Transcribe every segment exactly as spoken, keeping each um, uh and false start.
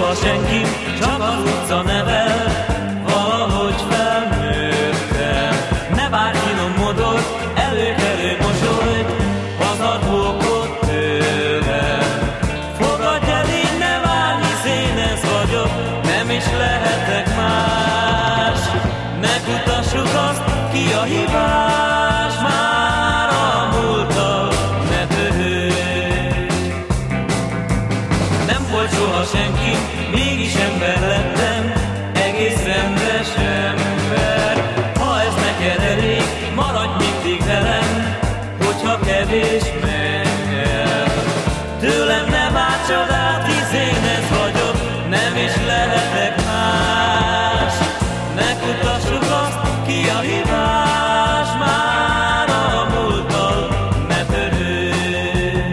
soha senki, csak az utca nevel, valahogy felnőttem. Ne várj finom modort, előkelő mosolyt, hazadvókot tőlem. Fogadj el, így ne várj, hisz én ez vagyok, nem is lehetek más. Megmutassuk azt, ki a hibás, már a múlttal ne törődj. Nem volt soha senki, mégis ember lettem, egész rendes ember. Ha ez neked elég, maradj mindig velem, hogyha kevés menj el. Tőlem ne várj csodát, hisz én ez vagyok, nem is lehetek más. Megmutassuk azt, ki a hibás, már a múlttal ne törődj.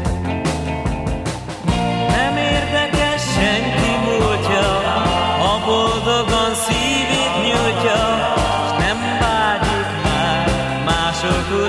Nem érdekes senki múltja, ha boldogan szívét nyújtja, s nem vágyik már mások